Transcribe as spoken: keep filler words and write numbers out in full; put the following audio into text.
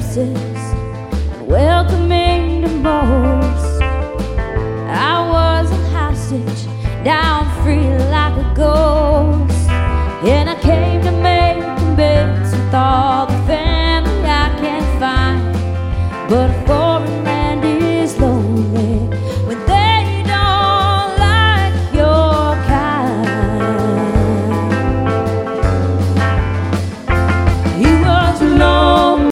faces and welcoming the most. I was a hostage, now I'm free like a ghost, and I came to make amends with all the family I can't find, but